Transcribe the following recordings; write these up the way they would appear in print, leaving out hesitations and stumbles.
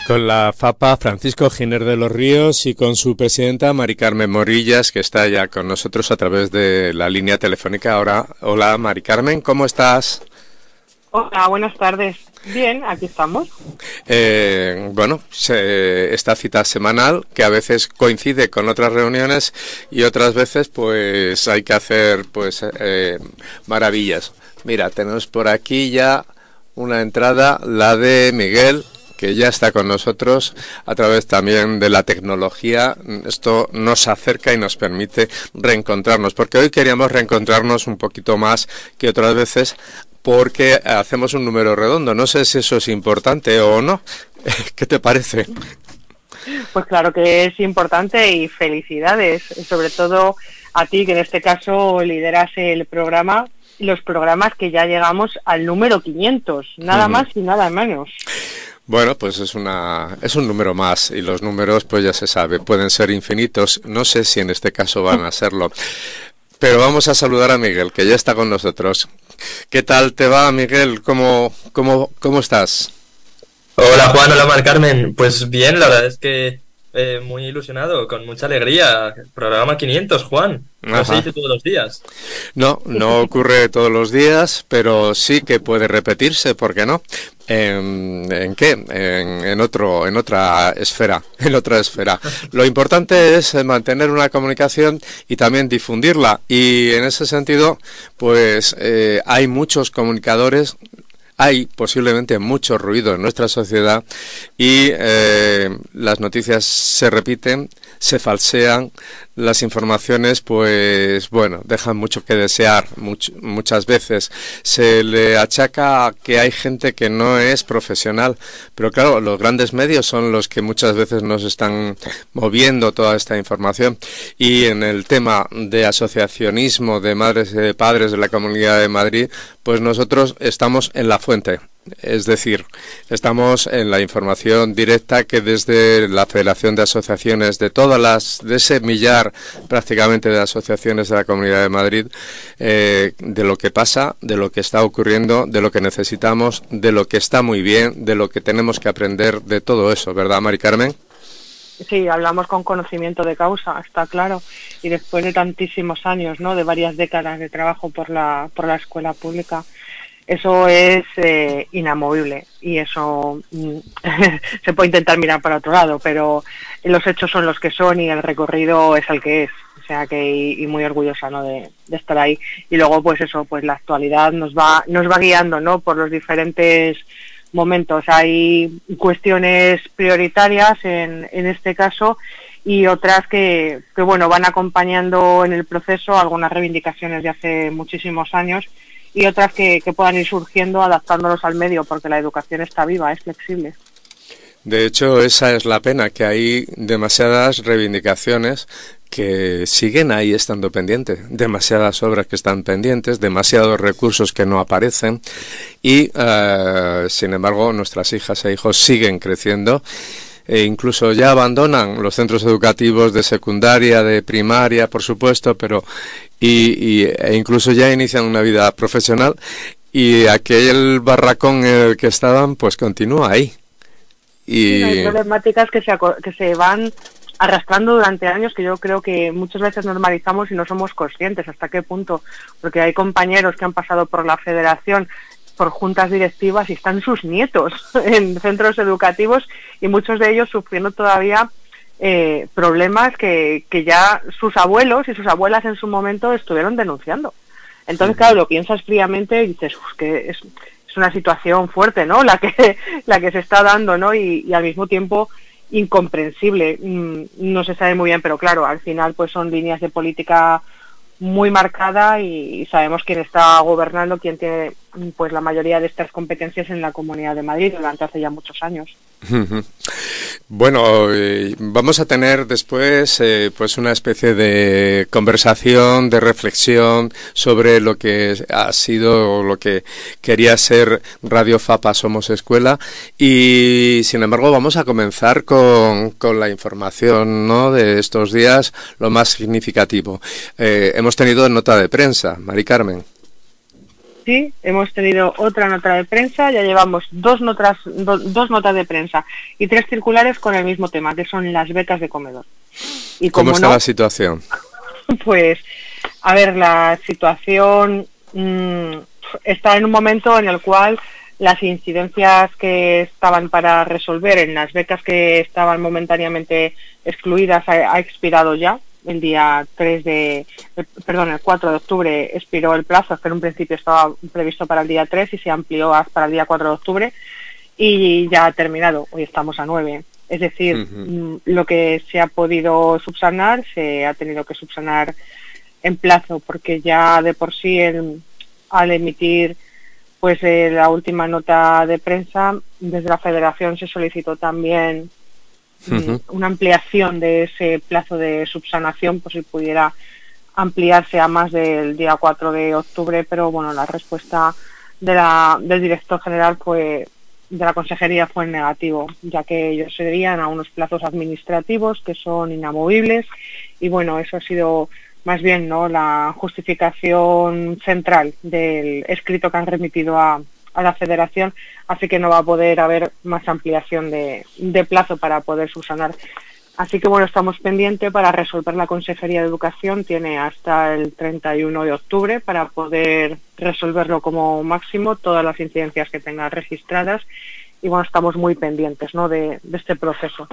Con la FAPA Francisco Giner de los Ríos y con su presidenta Mari Carmen Morillas, que está ya con nosotros a través de la línea telefónica. Ahora, hola Mari Carmen, ¿cómo estás? Hola, buenas tardes. Bien, aquí estamos. Esta cita semanal que a veces coincide con otras reuniones y otras veces pues hay que hacer maravillas. Mira, tenemos por aquí ya una entrada, la de Miguel, que ya está con nosotros a través también de la tecnología. Esto nos acerca y nos permite reencontrarnos, porque hoy queríamos reencontrarnos un poquito más que otras veces, porque hacemos un número redondo. No sé si eso es importante o no. ¿Qué te parece? Pues claro que es importante y felicidades, sobre todo a ti, que en este caso lideras el programa, los programas que ya llegamos al número 500, nada más y nada menos. Bueno, pues es un número más, y los números, pues ya se sabe, pueden ser infinitos. No sé si en este caso van a serlo. Pero vamos a saludar a Miguel, que ya está con nosotros. ¿Qué tal te va, Miguel? ¿Cómo estás? Hola Juan, hola Mar Carmen. Pues bien, la verdad es que muy ilusionado, con mucha alegría. Programa 500, Juan. No se dice todos los días. No ocurre todos los días, pero sí que puede repetirse, ¿por qué no? ¿En qué? En otra esfera. Lo importante es mantener una comunicación y también difundirla. Y en ese sentido, pues hay muchos comunicadores. Hay posiblemente mucho ruido en nuestra sociedad y las noticias se repiten, se falsean, las informaciones pues dejan mucho que desear. Muchas veces se le achaca que hay gente que no es profesional, pero claro, los grandes medios son los que muchas veces nos están moviendo toda esta información. Y en el tema de asociacionismo de madres y de padres de la Comunidad de Madrid, pues nosotros estamos en la fuente. Es decir, estamos en la información directa que desde la Federación de Asociaciones de ese millar prácticamente de asociaciones de la Comunidad de Madrid, de lo que pasa, de lo que está ocurriendo, de lo que necesitamos, de lo que está muy bien, de lo que tenemos que aprender, de todo eso, ¿verdad, Mari Carmen? Sí, hablamos con conocimiento de causa, está claro, y después de tantísimos años, ¿no?, de varias décadas de trabajo por la escuela pública. Eso es inamovible y eso se puede intentar mirar para otro lado, pero los hechos son los que son y el recorrido es el que es, o sea que y muy orgullosa, ¿no?, de estar ahí. Y luego pues la actualidad nos va guiando, ¿no?, por los diferentes momentos. Hay cuestiones prioritarias en este caso y otras que van acompañando en el proceso, algunas reivindicaciones de hace muchísimos años y otras que puedan ir surgiendo adaptándolos al medio, porque la educación está viva, es flexible. De hecho, esa es la pena, que hay demasiadas reivindicaciones que siguen ahí estando pendientes, demasiadas obras que están pendientes, demasiados recursos que no aparecen y, sin embargo, nuestras hijas e hijos siguen creciendo. E incluso ya abandonan los centros educativos de secundaria, de primaria, por supuesto, pero e incluso ya inician una vida profesional y aquel barracón en el que estaban pues continúa ahí. Sí, hay problemáticas que se van arrastrando durante años, que yo creo que muchas veces normalizamos y no somos conscientes hasta qué punto, porque hay compañeros que han pasado por la federación, por juntas directivas y están sus nietos en centros educativos y muchos de ellos sufriendo todavía problemas que ya sus abuelos y sus abuelas en su momento estuvieron denunciando. Entonces, claro, lo piensas fríamente y dices, que es una situación fuerte, ¿no?, la que se está dando, ¿no?, y al mismo tiempo incomprensible. No se sabe muy bien, pero claro, al final pues son líneas de política muy marcada y sabemos quién está gobernando, quién tiene pues la mayoría de estas competencias en la Comunidad de Madrid durante hace ya muchos años. Bueno, vamos a tener después pues una especie de conversación, de reflexión sobre lo que ha sido o lo que quería ser Radio FAPA Somos Escuela y sin embargo vamos a comenzar con la información, ¿no?, de estos días, lo más significativo. Hemos tenido nota de prensa, Mari Carmen. Sí, hemos tenido otra nota de prensa, ya llevamos dos notas de prensa y 3 circulares con el mismo tema, que son las becas de comedor. Y ¿cómo está la situación? Pues, a ver, la situación está en un momento en el cual las incidencias que estaban para resolver en las becas que estaban momentáneamente excluidas ha expirado ya. El 4 de octubre expiró el plazo, que en un principio estaba previsto para el día 3 y se amplió hasta el día 4 de octubre y ya ha terminado. Hoy estamos a 9. Es decir, lo que se ha podido subsanar se ha tenido que subsanar en plazo, porque ya de por sí al emitir pues la última nota de prensa desde la Federación se solicitó también una ampliación de ese plazo de subsanación, pues si pudiera ampliarse a más del día 4 de octubre, pero bueno, la respuesta del director general de la consejería fue en negativo, ya que ellos se debían a unos plazos administrativos que son inamovibles y bueno, eso ha sido más bien, ¿no?, la justificación central del escrito que han remitido a la Federación, así que no va a poder haber más ampliación de plazo para poder subsanar. Así que bueno, estamos pendientes para resolver. La Consejería de Educación tiene hasta el 31 de octubre para poder resolverlo como máximo, todas las incidencias que tenga registradas, y bueno, estamos muy pendientes, ¿no?, de este proceso.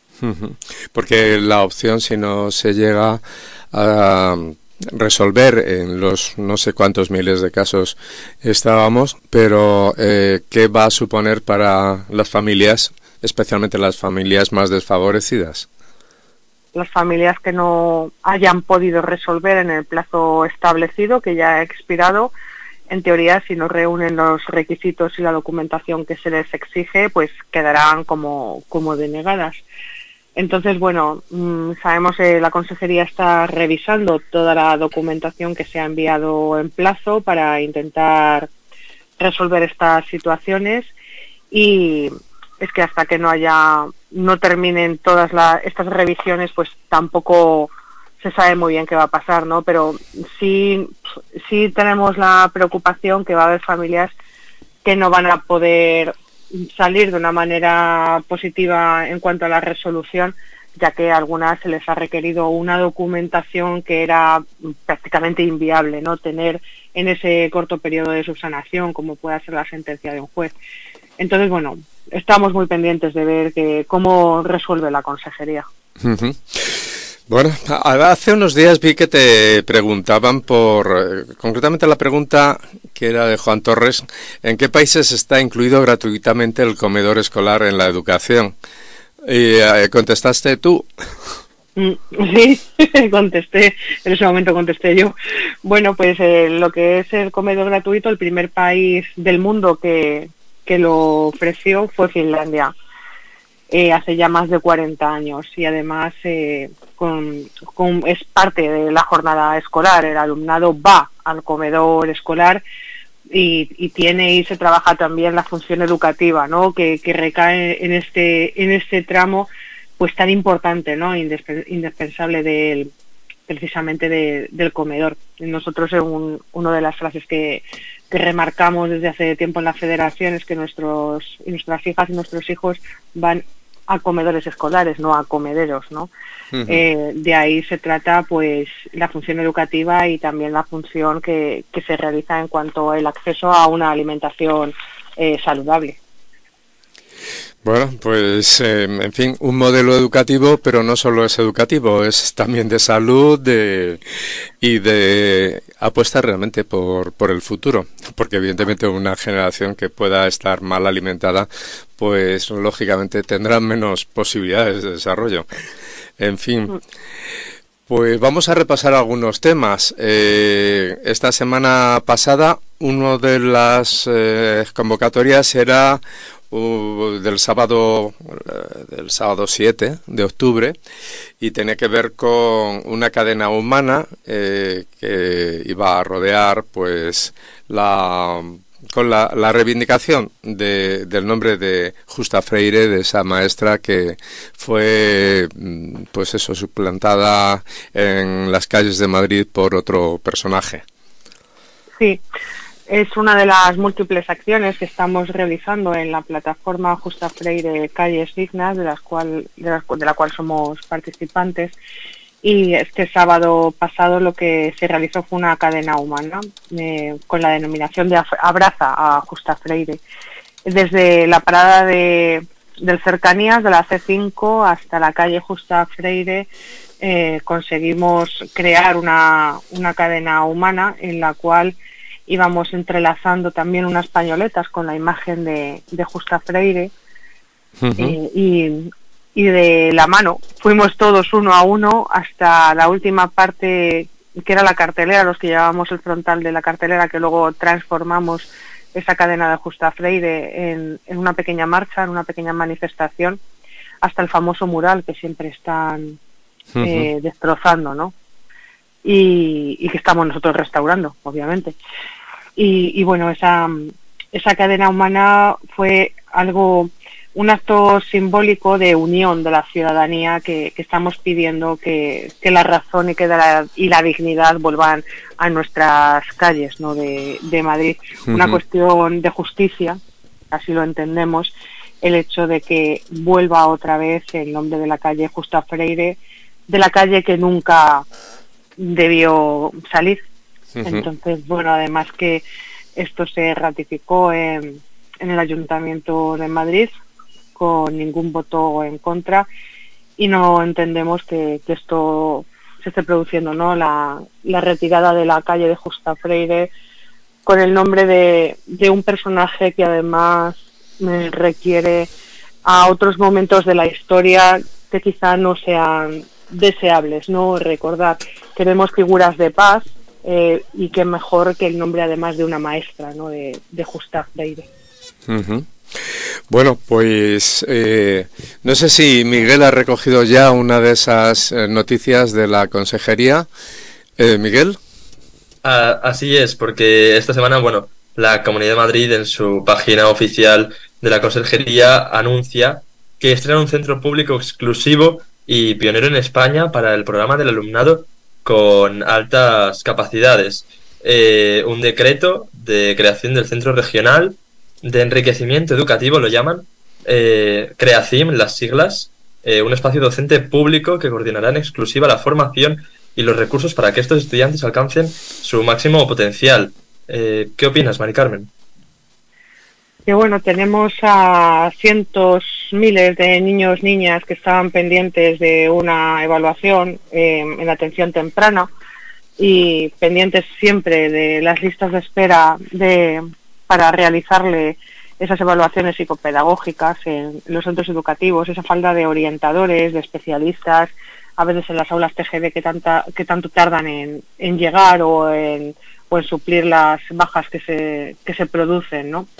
Porque la opción, si no se llega a resolver en los no sé cuántos miles de casos estábamos, pero ¿qué va a suponer para las familias, especialmente las familias más desfavorecidas? Las familias que no hayan podido resolver en el plazo establecido, que ya ha expirado, en teoría, si no reúnen los requisitos y la documentación que se les exige, pues quedarán como denegadas. Entonces, bueno, sabemos que la Consejería está revisando toda la documentación que se ha enviado en plazo para intentar resolver estas situaciones, y es que hasta que no terminen todas estas revisiones, pues tampoco se sabe muy bien qué va a pasar, ¿no? Pero sí tenemos la preocupación que va a haber familias que no van a poder salir de una manera positiva en cuanto a la resolución, ya que a algunas se les ha requerido una documentación que era prácticamente inviable, ¿no?, tener en ese corto periodo de subsanación, como pueda ser la sentencia de un juez. Entonces, bueno, estamos muy pendientes de ver cómo resuelve la Consejería. Bueno, hace unos días vi que te preguntaban concretamente la pregunta que era de Juan Torres, ¿en qué países está incluido gratuitamente el comedor escolar en la educación? Y contestaste tú. Sí, contesté, en ese momento contesté yo. Bueno, pues lo que es el comedor gratuito, el primer país del mundo que lo ofreció fue Finlandia. Hace ya más de 40 años, y además es parte de la jornada escolar. El alumnado va al comedor escolar y se trabaja también la función educativa, ¿no?, que recae en este tramo pues tan importante, ¿no?, indispensable precisamente del comedor. Nosotros, una de las frases que remarcamos desde hace tiempo en la Federación es que nuestras hijas y nuestros hijos van a comedores escolares, no a comederos, ¿no? De ahí se trata pues la función educativa y también la función que se realiza en cuanto al acceso a una alimentación saludable. Bueno, pues en fin, un modelo educativo, pero no solo es educativo, es también de salud y de apuesta realmente por el futuro, porque evidentemente una generación que pueda estar mal alimentada, pues lógicamente tendrá menos posibilidades de desarrollo. En fin, pues vamos a repasar algunos temas. Esta semana pasada, una de las convocatorias era del sábado 7 de octubre, y tenía que ver con una cadena humana que iba a rodear pues con la reivindicación del nombre de Justa Freire, de esa maestra que fue pues eso, suplantada en las calles de Madrid por otro personaje. Sí. es una de las múltiples acciones que estamos realizando en la plataforma Justa Freire Calles Dignas, de la cual somos participantes. Y este sábado pasado lo que se realizó fue una cadena humana con la denominación de Abraza a Justa Freire. Desde la parada del Cercanías de la C5 hasta la calle Justa Freire conseguimos crear una cadena humana en la cual íbamos entrelazando también unas pañoletas con la imagen de Justa Freire. Y de la mano fuimos todos uno a uno hasta la última parte, que era la cartelera, los que llevábamos el frontal de la cartelera, que luego transformamos esa cadena de Justa Freire en una pequeña marcha, en una pequeña manifestación, hasta el famoso mural que siempre están destrozando, ¿no? Y que estamos nosotros restaurando, obviamente. Y bueno, esa cadena humana fue un acto simbólico de unión de la ciudadanía que estamos pidiendo que la razón y la dignidad vuelvan a nuestras calles, ¿no? de Madrid. Una cuestión de justicia, así lo entendemos, el hecho de que vuelva otra vez el nombre de la calle Justa Freire, de la calle que nunca debió salir. Entonces, bueno, además que esto se ratificó en el Ayuntamiento de Madrid con ningún voto en contra, y no entendemos que esto se esté produciendo, ¿no? La retirada de la calle de Justa Freire con el nombre de un personaje que además requiere a otros momentos de la historia que quizá no sean deseables, ¿no? Recordar, queremos figuras de paz, y qué mejor que el nombre además de una maestra, ¿no? de Justa Freire. Bueno, pues no sé si Miguel ha recogido ya una de esas noticias de la consejería. ¿Miguel? Así es, porque esta semana, bueno, la Comunidad de Madrid en su página oficial de la consejería anuncia que estrena un centro público exclusivo y pionero en España para el programa del alumnado con altas capacidades. Un decreto de creación del centro regional de enriquecimiento educativo, lo llaman, CREACIM, las siglas, un espacio docente público que coordinará en exclusiva la formación y los recursos para que estos estudiantes alcancen su máximo potencial. ¿Qué opinas, Mari Carmen? Que bueno, tenemos a cientos, miles de niños, niñas que estaban pendientes de una evaluación en atención temprana y pendientes siempre de las listas de espera para realizarle esas evaluaciones psicopedagógicas en los centros educativos, esa falta de orientadores, de especialistas, a veces en las aulas TGV que tanto tardan en llegar o en suplir las bajas que se producen, ¿no?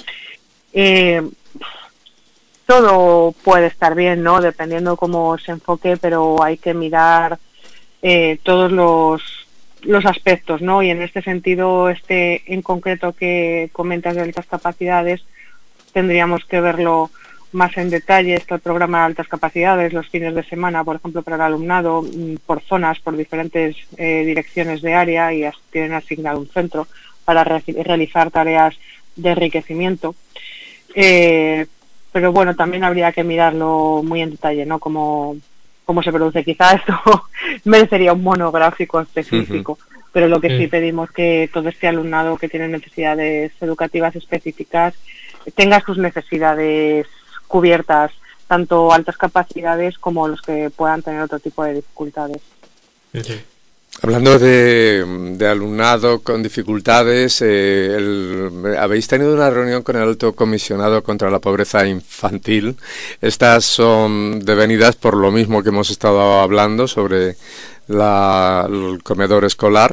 Todo puede estar bien, ¿no? Dependiendo cómo se enfoque, pero hay que mirar todos los aspectos, ¿no? Y en este sentido, en concreto que comentas de altas capacidades, tendríamos que verlo más en detalle. Está el programa de altas capacidades los fines de semana, por ejemplo, para el alumnado, por zonas, por diferentes direcciones de área, y tienen asignado un centro para realizar tareas de enriquecimiento. Pero bueno, también habría que mirarlo muy en detalle, ¿no? Cómo se produce. Quizá esto merecería un monográfico específico, pero lo que sí pedimos que todo este alumnado que tiene necesidades educativas específicas tenga sus necesidades cubiertas, tanto altas capacidades como los que puedan tener otro tipo de dificultades. Hablando de alumnado con dificultades, habéis tenido una reunión con el Alto Comisionado contra la Pobreza Infantil. Estas son devenidas por lo mismo que hemos estado hablando sobre el comedor escolar.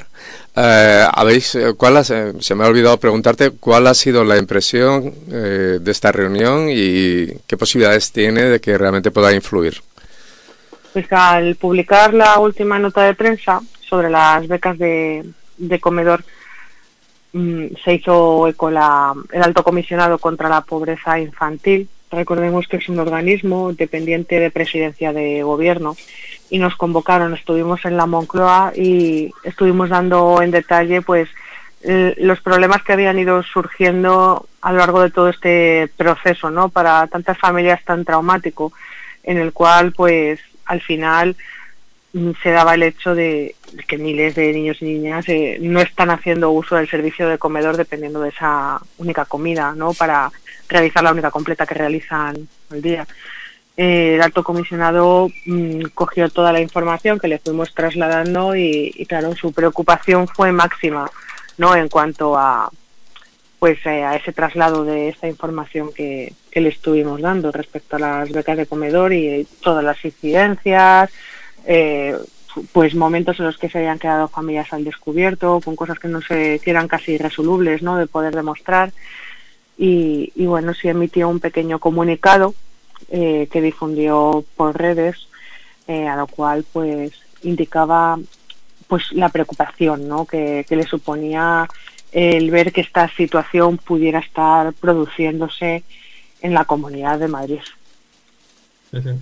Se me ha olvidado preguntarte cuál ha sido la impresión de esta reunión y qué posibilidades tiene de que realmente pueda influir. Pues al publicar la última nota de prensa sobre las becas de comedor, se hizo eco el Alto Comisionado contra la Pobreza Infantil. Recordemos que es un organismo dependiente de Presidencia de Gobierno, y nos convocaron. Estuvimos en la Moncloa y estuvimos dando en detalle pues los problemas que habían ido surgiendo a lo largo de todo este proceso, ¿no? Para tantas familias tan traumático, en el cual, pues, al final se daba el hecho de que miles de niños y niñas no están haciendo uso del servicio de comedor dependiendo de esa única comida, ¿no? Para realizar la única completa que realizan al día. El alto comisionado cogió toda la información que le fuimos trasladando y claro, su preocupación fue máxima, ¿no? En cuanto a a ese traslado de esta información que le estuvimos dando respecto a las becas de comedor y todas las incidencias, pues momentos en los que se habían quedado familias al descubierto, con cosas que eran casi irresolubles, ¿no? De poder demostrar. Y bueno, sí emitió un pequeño comunicado que difundió por redes, a lo cual pues indicaba pues la preocupación, ¿no? que le suponía el ver que esta situación pudiera estar produciéndose en la Comunidad de Madrid. Uh-huh.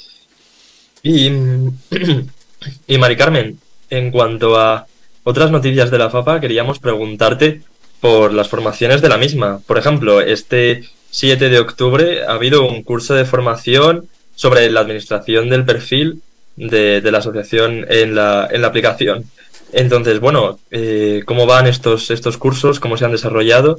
Y Mari Carmen, en cuanto a otras noticias de la FAPA, queríamos preguntarte por las formaciones de la misma. Por ejemplo, este 7 de octubre ha habido un curso de formación sobre la administración del perfil de la asociación en la aplicación. Entonces, bueno, ¿cómo van estos cursos? ¿Cómo se han desarrollado?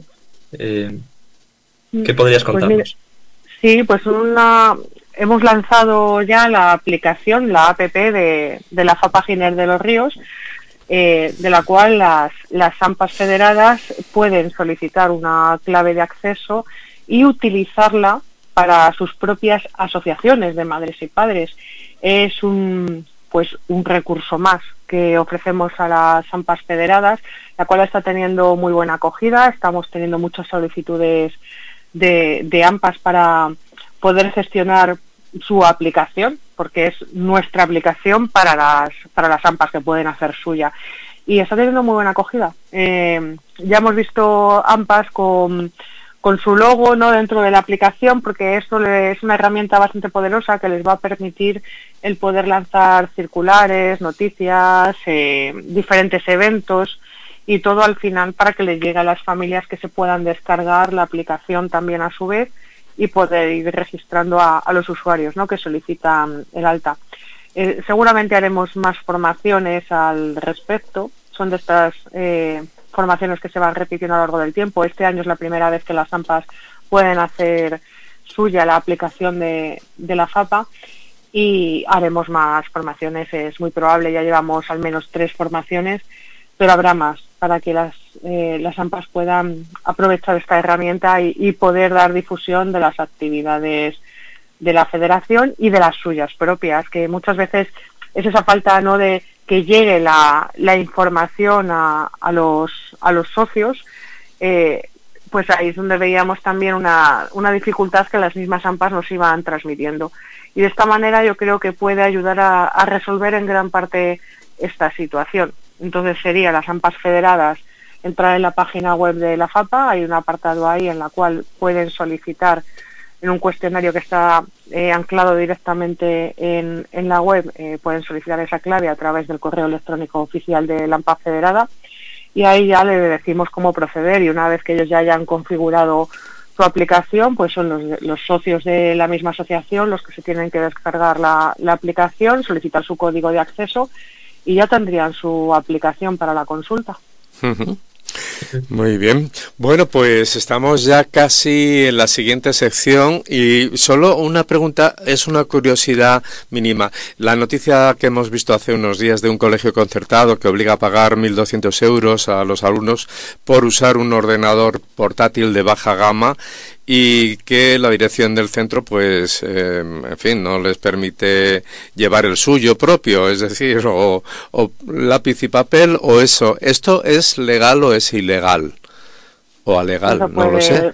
¿Qué podrías contarnos? Sí, pues hemos lanzado ya la aplicación, la app de la FAPA Giner de los Ríos, de la cual las AMPAs federadas pueden solicitar una clave de acceso y utilizarla para sus propias asociaciones de madres y padres. Es un recurso más que ofrecemos a las AMPAs federadas, la cual está teniendo muy buena acogida. Estamos teniendo muchas solicitudes de AMPAs para poder gestionar su aplicación, porque es nuestra aplicación para las AMPAs que pueden hacer suya. Y está teniendo muy buena acogida. Ya hemos visto AMPAs con su logo, ¿no?, dentro de la aplicación, porque esto es una herramienta bastante poderosa que les va a permitir el poder lanzar circulares, noticias, diferentes eventos y todo al final para que les llegue a las familias que se puedan descargar la aplicación también a su vez y poder ir registrando a los usuarios, ¿no?, que solicitan el alta. Seguramente haremos más formaciones al respecto. Son de estas formaciones que se van repitiendo a lo largo del tiempo. Este año es la primera vez que las AMPAs pueden hacer suya la aplicación de la FAPA y haremos más formaciones. Es muy probable, ya llevamos al menos 3 formaciones, pero habrá más para que las AMPAs puedan aprovechar esta herramienta y poder dar difusión de las actividades de la federación y de las suyas propias, que muchas veces es esa falta, ¿no?, de que llegue la información a los socios, pues ahí es donde veíamos también una dificultad que las mismas AMPAs nos iban transmitiendo. Y de esta manera yo creo que puede ayudar a resolver en gran parte esta situación. Entonces sería las AMPAs federadas entrar en la página web de la FAPA, hay un apartado ahí en la cual pueden solicitar en un cuestionario que está anclado directamente en la web, pueden solicitar esa clave a través del correo electrónico oficial de la AMPA federada y ahí ya le decimos cómo proceder y una vez que ellos ya hayan configurado su aplicación, pues son los socios de la misma asociación los que se tienen que descargar la aplicación, solicitar su código de acceso y ya tendrían su aplicación para la consulta. Uh-huh. Muy bien. Bueno, pues estamos ya casi en la siguiente sección y solo una pregunta, es una curiosidad mínima. La noticia que hemos visto hace unos días de un colegio concertado que obliga a pagar 1.200 euros a los alumnos por usar un ordenador portátil de baja gama y que la dirección del centro, pues, en fin, no les permite llevar el suyo propio, es decir, o lápiz y papel o eso. ¿Esto es legal o es ilegal? O alegal, no lo sé.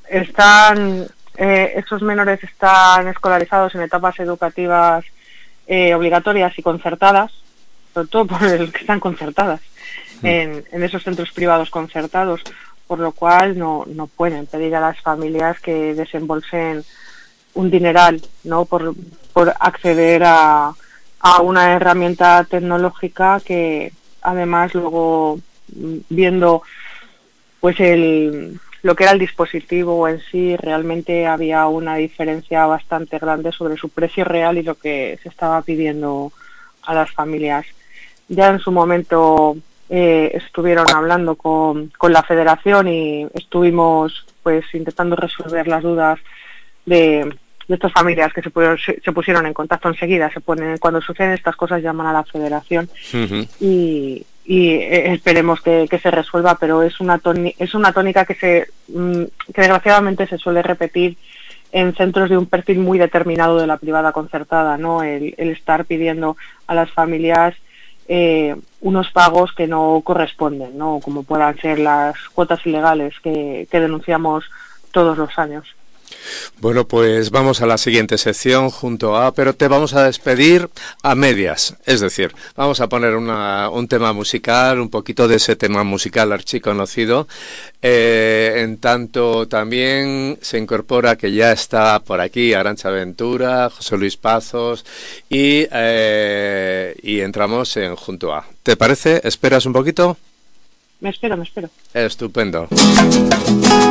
Esos menores están escolarizados en etapas educativas obligatorias y concertadas, sobre todo por el que están concertadas, en esos centros privados concertados, por lo cual no pueden pedir a las familias que desembolsen un dineral, ¿no?, por acceder a una herramienta tecnológica que además luego viendo pues lo que era el dispositivo en sí, realmente había una diferencia bastante grande sobre su precio real y lo que se estaba pidiendo a las familias. Ya en su momento estuvieron hablando con la Federación y estuvimos pues intentando resolver las dudas de estas familias que se pusieron en contacto enseguida. Cuando suceden estas cosas llaman a la Federación. Uh-huh. y esperemos que se resuelva, pero es una tónica que desgraciadamente se suele repetir en centros de un perfil muy determinado de la privada concertada, ¿no? El estar pidiendo a las familias unos pagos que no corresponden, ¿no? Como puedan ser las cuotas ilegales que denunciamos todos los años. Bueno, pues vamos a la siguiente sección junto a, pero te vamos a despedir a medias, es decir, vamos a poner un tema musical, un poquito de ese tema musical archiconocido, en tanto también se incorpora que ya está por aquí Arantxa Ventura, José Luis Pazos y entramos en junto a. ¿Te parece? ¿Esperas un poquito? Me espero. Estupendo.